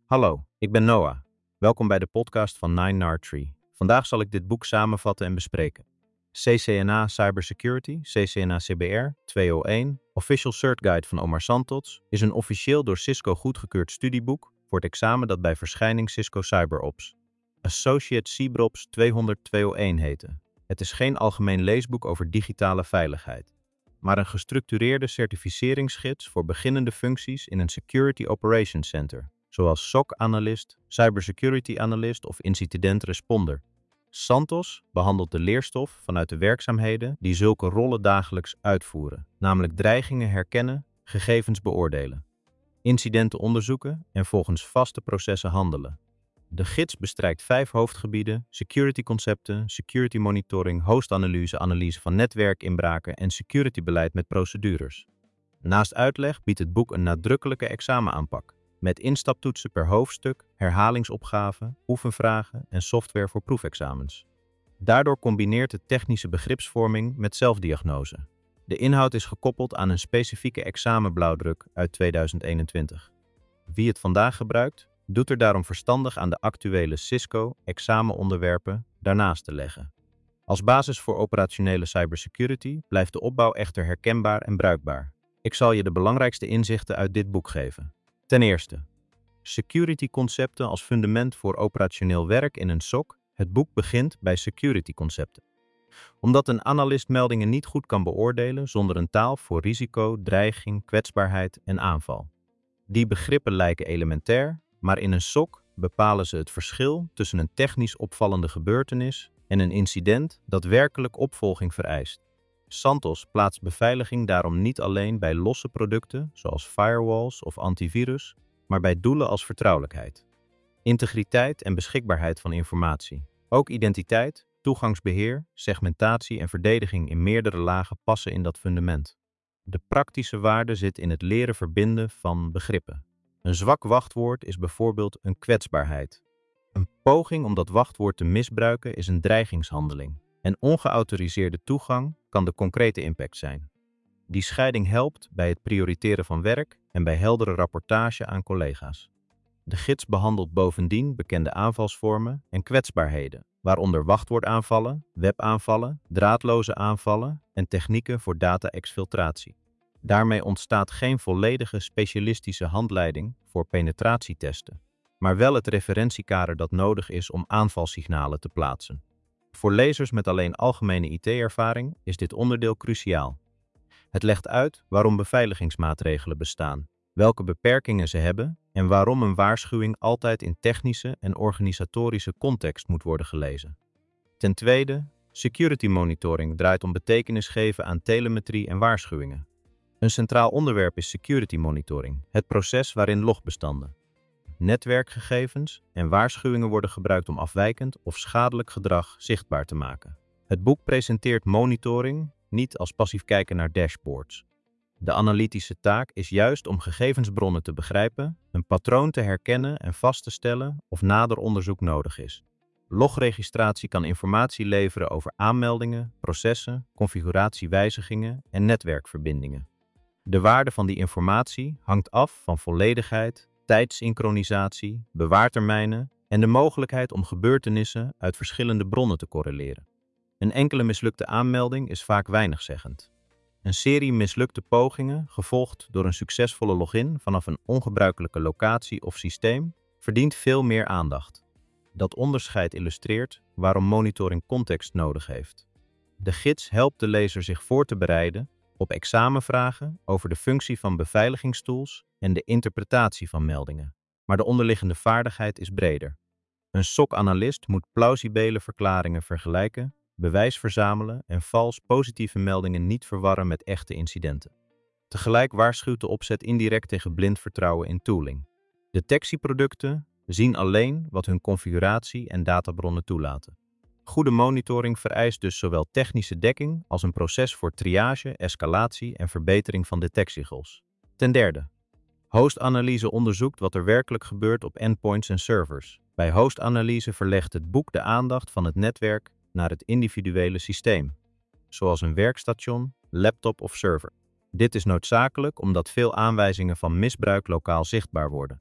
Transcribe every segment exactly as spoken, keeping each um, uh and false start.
Hallo, ik ben Noah. Welkom bij de podcast van Nine Nard Tree. Vandaag zal ik dit boek samenvatten en bespreken. C C N A Cybersecurity, C C N A C B R tweehonderdéén, Official Cert Guide van Omar Santos, is een officieel door Cisco goedgekeurd studieboek voor het examen dat bij verschijning Cisco CyberOps Associate CBROPS tweehonderd tweehonderdéén heette. Het is geen algemeen leesboek over digitale veiligheid, maar een gestructureerde certificeringsgids voor beginnende functies in een Security Operations Center, zoals S O C-analyst, Cybersecurity Analyst of Incident Responder. Santos behandelt de leerstof vanuit de werkzaamheden die zulke rollen dagelijks uitvoeren, namelijk dreigingen herkennen, gegevens beoordelen, incidenten onderzoeken en volgens vaste processen handelen. De gids bestrijkt vijf hoofdgebieden: security concepten, security monitoring, hostanalyse, analyse van netwerkinbraken en securitybeleid met procedures. Naast uitleg biedt het boek een nadrukkelijke examenaanpak, met instaptoetsen per hoofdstuk, herhalingsopgaven, oefenvragen en software voor proefexamens. Daardoor combineert het technische begripsvorming met zelfdiagnose. De inhoud is gekoppeld aan een specifieke examenblauwdruk uit tweeduizend eenentwintig. Wie het vandaag gebruikt, doet er daarom verstandig aan de actuele Cisco-examenonderwerpen daarnaast te leggen. Als basis voor operationele cybersecurity blijft de opbouw echter herkenbaar en bruikbaar. Ik zal je de belangrijkste inzichten uit dit boek geven. Ten eerste, security-concepten als fundament voor operationeel werk in een S O C. Het boek begint bij security-concepten. Omdat een analist meldingen niet goed kan beoordelen zonder een taal voor risico, dreiging, kwetsbaarheid en aanval. Die begrippen lijken elementair, maar in een S O C bepalen ze het verschil tussen een technisch opvallende gebeurtenis en een incident dat werkelijk opvolging vereist. Santos plaatst beveiliging daarom niet alleen bij losse producten, zoals firewalls of antivirus, maar bij doelen als vertrouwelijkheid, integriteit en beschikbaarheid van informatie. Ook identiteit, toegangsbeheer, segmentatie en verdediging in meerdere lagen passen in dat fundament. De praktische waarde zit in het leren verbinden van begrippen. Een zwak wachtwoord is bijvoorbeeld een kwetsbaarheid. Een poging om dat wachtwoord te misbruiken is een dreigingshandeling. En ongeautoriseerde toegang kan de concrete impact zijn. Die scheiding helpt bij het prioriteren van werk en bij heldere rapportage aan collega's. De gids behandelt bovendien bekende aanvalsvormen en kwetsbaarheden, waaronder wachtwoordaanvallen, webaanvallen, draadloze aanvallen en technieken voor data-exfiltratie. Daarmee ontstaat geen volledige specialistische handleiding voor penetratietesten, maar wel het referentiekader dat nodig is om aanvalsignalen te plaatsen. Voor lezers met alleen algemene I T-ervaring is dit onderdeel cruciaal. Het legt uit waarom beveiligingsmaatregelen bestaan, welke beperkingen ze hebben en waarom een waarschuwing altijd in technische en organisatorische context moet worden gelezen. Ten tweede, security monitoring draait om betekenis geven aan telemetrie en waarschuwingen. Een centraal onderwerp is security monitoring, het proces waarin logbestanden, netwerkgegevens en waarschuwingen worden gebruikt om afwijkend of schadelijk gedrag zichtbaar te maken. Het boek presenteert monitoring niet als passief kijken naar dashboards. De analytische taak is juist om gegevensbronnen te begrijpen, een patroon te herkennen en vast te stellen of nader onderzoek nodig is. Logregistratie kan informatie leveren over aanmeldingen, processen, configuratiewijzigingen en netwerkverbindingen. De waarde van die informatie hangt af van volledigheid, tijdsynchronisatie, bewaartermijnen en de mogelijkheid om gebeurtenissen uit verschillende bronnen te correleren. Een enkele mislukte aanmelding is vaak weinigzeggend. Een serie mislukte pogingen, gevolgd door een succesvolle login vanaf een ongebruikelijke locatie of systeem, verdient veel meer aandacht. Dat onderscheid illustreert waarom monitoring context nodig heeft. De gids helpt de lezer zich voor te bereiden op examenvragen over de functie van beveiligingstools en de interpretatie van meldingen. Maar de onderliggende vaardigheid is breder. Een S O C-analyst moet plausibele verklaringen vergelijken, bewijs verzamelen en vals positieve meldingen niet verwarren met echte incidenten. Tegelijk waarschuwt de opzet indirect tegen blind vertrouwen in tooling. Detectieproducten zien alleen wat hun configuratie en databronnen toelaten. Goede monitoring vereist dus zowel technische dekking als een proces voor triage, escalatie en verbetering van detectiegoals. Ten derde, hostanalyse onderzoekt wat er werkelijk gebeurt op endpoints en servers. Bij hostanalyse verlegt het boek de aandacht van het netwerk naar het individuele systeem, zoals een werkstation, laptop of server. Dit is noodzakelijk omdat veel aanwijzingen van misbruik lokaal zichtbaar worden.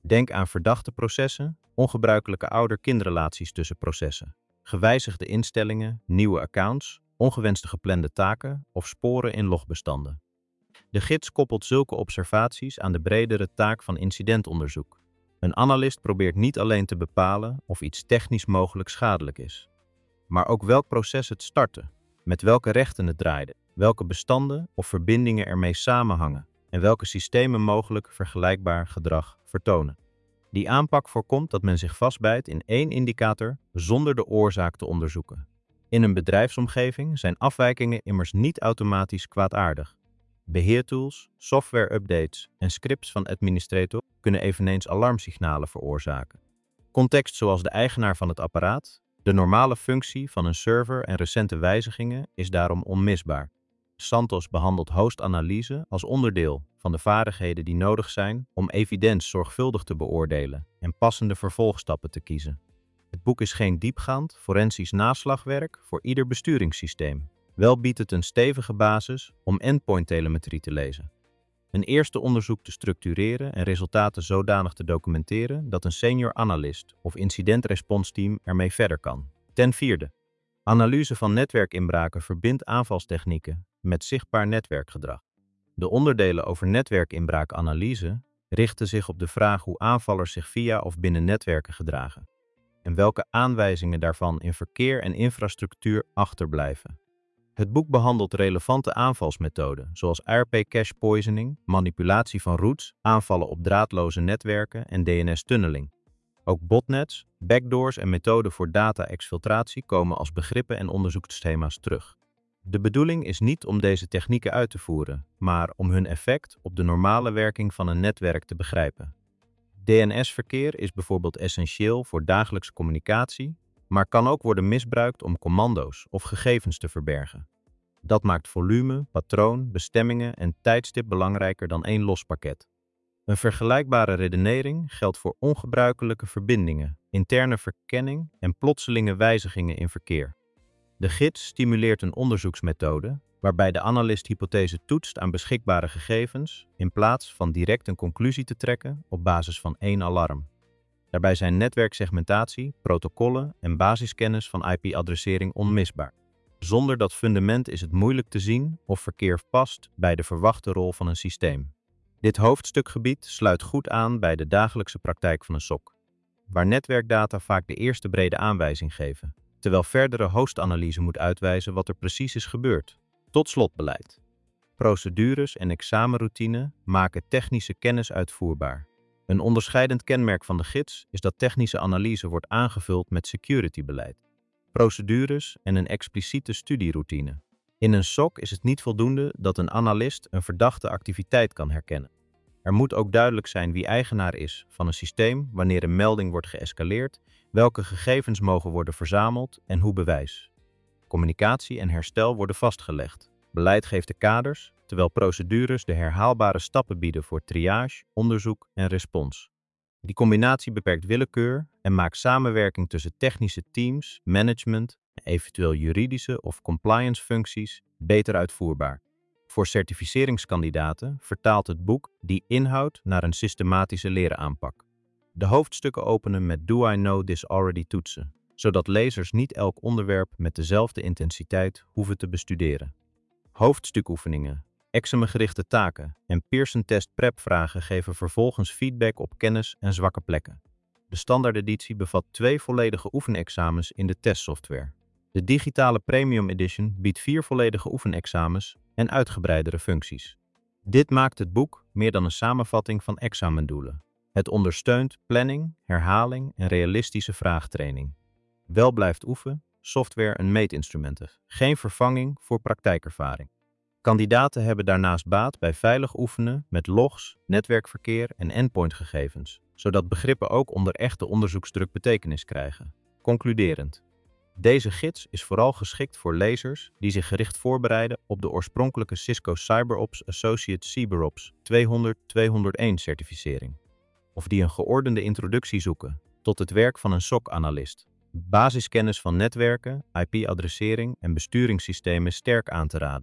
Denk aan verdachte processen, ongebruikelijke ouder-kindrelaties tussen processen, gewijzigde instellingen, nieuwe accounts, ongewenste geplande taken of sporen in logbestanden. De gids koppelt zulke observaties aan de bredere taak van incidentonderzoek. Een analist probeert niet alleen te bepalen of iets technisch mogelijk schadelijk is, maar ook welk proces het startte, met welke rechten het draaide, welke bestanden of verbindingen ermee samenhangen en welke systemen mogelijk vergelijkbaar gedrag vertonen. Die aanpak voorkomt dat men zich vastbijt in één indicator zonder de oorzaak te onderzoeken. In een bedrijfsomgeving zijn afwijkingen immers niet automatisch kwaadaardig. Beheertools, software-updates en scripts van administrator kunnen eveneens alarmsignalen veroorzaken. Context zoals de eigenaar van het apparaat, de normale functie van een server en recente wijzigingen is daarom onmisbaar. Santos behandelt hostanalyse als onderdeel van de vaardigheden die nodig zijn om evidence zorgvuldig te beoordelen en passende vervolgstappen te kiezen. Het boek is geen diepgaand, forensisch naslagwerk voor ieder besturingssysteem. Wel biedt het een stevige basis om endpoint-telemetrie te lezen. Een eerste onderzoek te structureren en resultaten zodanig te documenteren dat een senior analist of incident-response-team ermee verder kan. Ten vierde. Analyse van netwerkinbraken verbindt aanvalstechnieken met zichtbaar netwerkgedrag. De onderdelen over netwerkinbraakanalyse richten zich op de vraag hoe aanvallers zich via of binnen netwerken gedragen en welke aanwijzingen daarvan in verkeer en infrastructuur achterblijven. Het boek behandelt relevante aanvalsmethoden, zoals R P cache poisoning, manipulatie van routes, aanvallen op draadloze netwerken en D N S-tunneling. Ook botnets, backdoors en methoden voor data-exfiltratie komen als begrippen en onderzoeksthema's terug. De bedoeling is niet om deze technieken uit te voeren, maar om hun effect op de normale werking van een netwerk te begrijpen. D N S-verkeer is bijvoorbeeld essentieel voor dagelijkse communicatie, maar kan ook worden misbruikt om commando's of gegevens te verbergen. Dat maakt volume, patroon, bestemmingen en tijdstip belangrijker dan één los pakket. Een vergelijkbare redenering geldt voor ongebruikelijke verbindingen, interne verkenning en plotselinge wijzigingen in verkeer. De gids stimuleert een onderzoeksmethode waarbij de analist hypothese toetst aan beschikbare gegevens in plaats van direct een conclusie te trekken op basis van één alarm. Daarbij zijn netwerksegmentatie, protocollen en basiskennis van I P-adressering onmisbaar. Zonder dat fundament is het moeilijk te zien of verkeer past bij de verwachte rol van een systeem. Dit hoofdstukgebied sluit goed aan bij de dagelijkse praktijk van een S O C, waar netwerkdata vaak de eerste brede aanwijzing geven, terwijl verdere hostanalyse moet uitwijzen wat er precies is gebeurd. Tot slot beleid. Procedures en examenroutine maken technische kennis uitvoerbaar. Een onderscheidend kenmerk van de gids is dat technische analyse wordt aangevuld met securitybeleid, procedures en een expliciete studieroutine. In een S O C is het niet voldoende dat een analist een verdachte activiteit kan herkennen. Er moet ook duidelijk zijn wie eigenaar is van een systeem wanneer een melding wordt geëscaleerd, welke gegevens mogen worden verzameld en hoe bewijs. Communicatie en herstel worden vastgelegd. Beleid geeft de kaders, terwijl procedures de herhaalbare stappen bieden voor triage, onderzoek en respons. Die combinatie beperkt willekeur en maakt samenwerking tussen technische teams, management en eventueel juridische of compliance functies beter uitvoerbaar. Voor certificeringskandidaten vertaalt het boek die inhoud naar een systematische lerenaanpak. De hoofdstukken openen met Do I Know This Already toetsen, zodat lezers niet elk onderwerp met dezelfde intensiteit hoeven te bestuderen. Hoofdstukoefeningen, examengerichte taken en Pearson Test Prep vragen geven vervolgens feedback op kennis en zwakke plekken. De standaardeditie bevat twee volledige oefenexamens in de testsoftware. De digitale Premium Edition biedt vier volledige oefenexamens en uitgebreidere functies. Dit maakt het boek meer dan een samenvatting van examendoelen. Het ondersteunt planning, herhaling en realistische vraagtraining. Wel blijft oefen, software een meetinstrumenten, geen vervanging voor praktijkervaring. Kandidaten hebben daarnaast baat bij veilig oefenen met logs, netwerkverkeer en endpointgegevens, zodat begrippen ook onder echte onderzoeksdruk betekenis krijgen. Concluderend. Deze gids is vooral geschikt voor lezers die zich gericht voorbereiden op de oorspronkelijke Cisco CyberOps Associate CyberOps tweehonderd tweehonderdéén certificering, of die een geordende introductie zoeken tot het werk van een S O C-analyst. Basiskennis van netwerken, I P-adressering en besturingssystemen sterk aan te raden.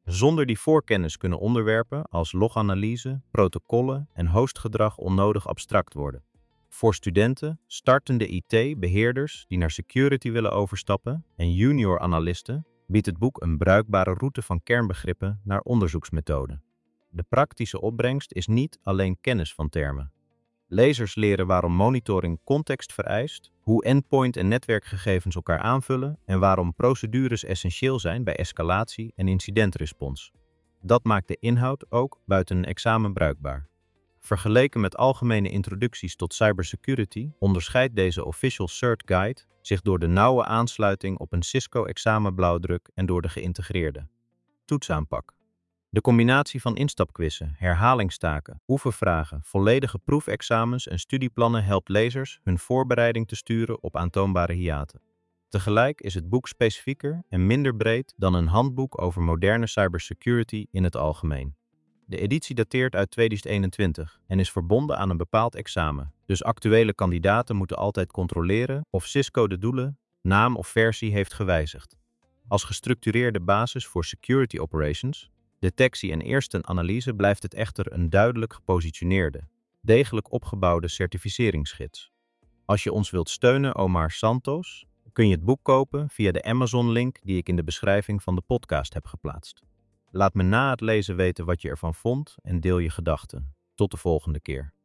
Zonder die voorkennis kunnen onderwerpen als loganalyse, protocollen en hostgedrag onnodig abstract worden. Voor studenten, startende I T-beheerders die naar security willen overstappen en junior analisten biedt het boek een bruikbare route van kernbegrippen naar onderzoeksmethoden. De praktische opbrengst is niet alleen kennis van termen. Lezers leren waarom monitoring context vereist, hoe endpoint en netwerkgegevens elkaar aanvullen en waarom procedures essentieel zijn bij escalatie en incidentrespons. Dat maakt de inhoud ook buiten een examen bruikbaar. Vergeleken met algemene introducties tot cybersecurity onderscheidt deze Official Cert Guide zich door de nauwe aansluiting op een Cisco-examenblauwdruk en door de geïntegreerde toetsaanpak. De combinatie van instapquizzen, herhalingstaken, oefenvragen, volledige proefexamens en studieplannen helpt lezers hun voorbereiding te sturen op aantoonbare hiaten. Tegelijk is het boek specifieker en minder breed dan een handboek over moderne cybersecurity in het algemeen. De editie dateert uit tweeduizend eenentwintig en is verbonden aan een bepaald examen, dus actuele kandidaten moeten altijd controleren of Cisco de doelen, naam of versie heeft gewijzigd. Als gestructureerde basis voor security operations, detectie en eerste analyse blijft het echter een duidelijk gepositioneerde, degelijk opgebouwde certificeringsgids. Als je ons wilt steunen, Omar Santos, kun je het boek kopen via de Amazon-link die ik in de beschrijving van de podcast heb geplaatst. Laat me na het lezen weten wat je ervan vond en deel je gedachten. Tot de volgende keer.